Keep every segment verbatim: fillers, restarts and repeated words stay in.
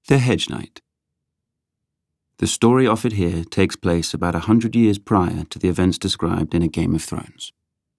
The Hedge Knight. The story offered here takes place about a hundred years prior to the events described in A Game of Thrones.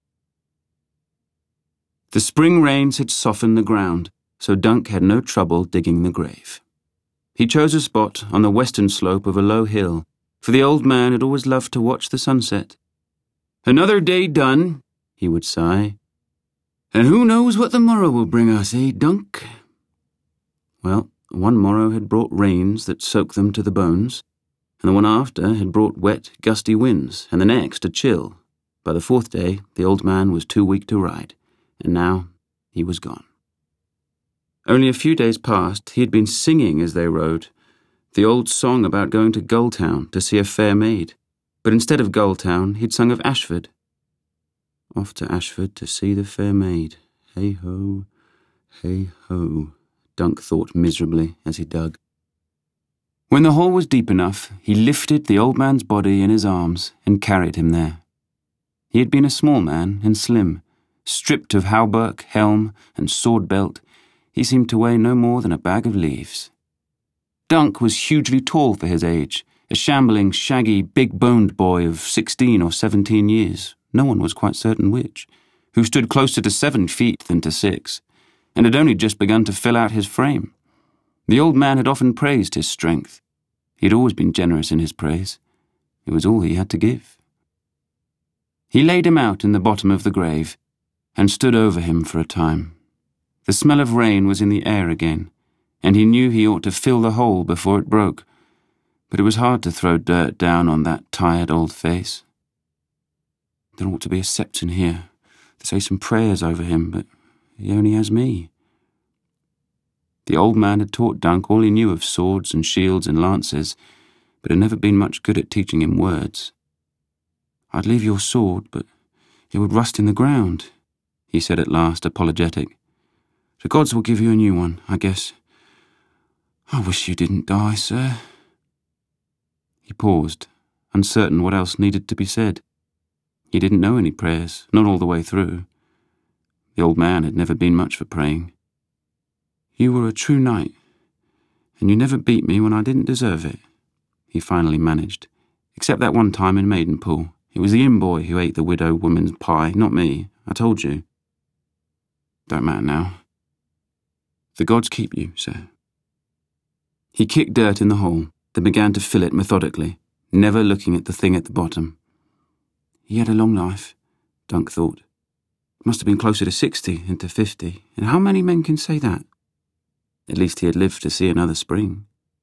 The spring rains had softened the ground, so Dunk had no trouble digging the grave. He chose a spot on the western slope of a low hill, for the old man had always loved to watch the sunset. "Another day done," he would sigh. "And who knows what the morrow will bring us, eh, Dunk?" Well, one morrow had brought rains that soaked them to the bones, and the one after had brought wet, gusty winds, and the next a chill. By the fourth day, the old man was too weak to ride, and now he was gone. Only a few days past, he had been singing as they rode, the old song about going to Gulltown to see a fair maid, but instead of Gulltown, he'd sung of Ashford. Off to Ashford to see the fair maid. Hey-ho, hey-ho, Dunk thought miserably as he dug. When the hole was deep enough, he lifted the old man's body in his arms and carried him there. He had been a small man and slim. Stripped of hauberk, helm, and sword belt, he seemed to weigh no more than a bag of leaves. Dunk was hugely tall for his age, a shambling, shaggy, big-boned boy of sixteen or seventeen years, no one was quite certain which, who stood closer to seven feet than to six, and had only just begun to fill out his frame. The old man had often praised his strength. He had always been generous in his praise. It was all he had to give. He laid him out in the bottom of the grave, and stood over him for a time. The smell of rain was in the air again, and he knew he ought to fill the hole before it broke, but it was hard to throw dirt down on that tired old face. There ought to be a septon here, to say some prayers over him, but he only has me. The old man had taught Dunk all he knew of swords and shields and lances, but had never been much good at teaching him words. "I'd leave your sword, but it would rust in the ground," he said at last, apologetic. "The gods will give you a new one, I guess. I wish you didn't die, sir." He paused, uncertain what else needed to be said. He didn't know any prayers, not all the way through. The old man had never been much for praying. "You were a true knight, and you never beat me when I didn't deserve it," he finally managed, "except that one time in Maidenpool. It was the inn boy who ate the widow woman's pie, not me. I told you. Don't matter now. The gods keep you, sir." He kicked dirt in the hole, then began to fill it methodically, never looking at the thing at the bottom. He had a long life, Dunk thought. Must have been closer to sixty than to fifty, and how many men can say that? At least he had lived to see another spring.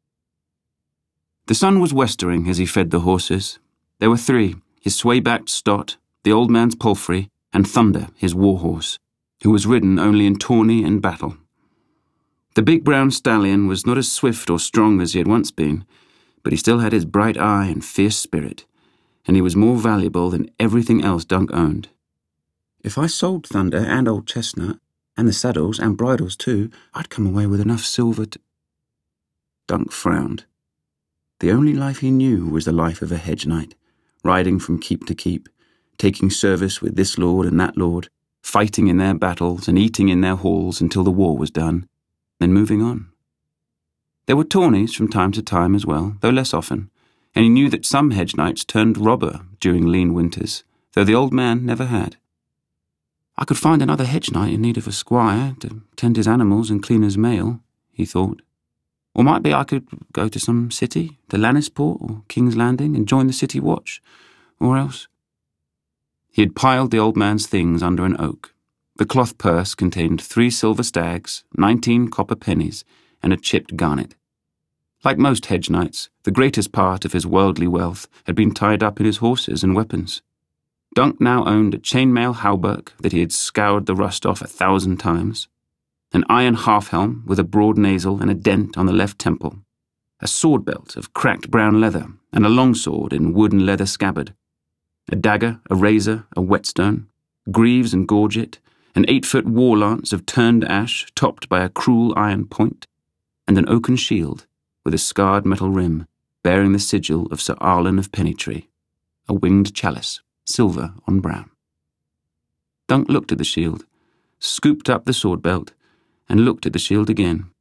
The sun was westering as he fed the horses. There were three, his sway-backed Stot, the old man's palfrey, and Thunder, his war-horse, who was ridden only in tourney and battle. The big brown stallion was not as swift or strong as he had once been, but he still had his bright eye and fierce spirit, and he was more valuable than everything else Dunk owned. "If I sold Thunder and Old Chestnut, and the saddles and bridles too, I'd come away with enough silver to—" Dunk frowned. The only life he knew was the life of a hedge knight, riding from keep to keep, taking service with this lord and that lord, fighting in their battles and eating in their halls until the war was done, then moving on. There were tourneys from time to time as well, though less often, and he knew that some hedge knights turned robber during lean winters, though the old man never had. "I could find another hedge knight in need of a squire to tend his animals and clean his mail," he thought. "Or might be I could go to some city, to Lannisport or King's Landing, and join the city watch, or else—" He had piled the old man's things under an oak. The cloth purse contained three silver stags, nineteen copper pennies, and a chipped garnet. Like most hedge knights, the greatest part of his worldly wealth had been tied up in his horses and weapons. Dunk now owned a chainmail hauberk that he had scoured the rust off a thousand times, an iron half-helm with a broad nasal and a dent on the left temple, a sword belt of cracked brown leather, and a longsword in wood and leather scabbard, a dagger, a razor, a whetstone, greaves and gorget, an eight-foot war-lance of turned ash topped by a cruel iron point, and an oaken shield with a scarred metal rim bearing the sigil of Sir Arlen of Pennytree, a winged chalice, silver on brown. Dunk looked at the shield, scooped up the sword belt, and looked at the shield again.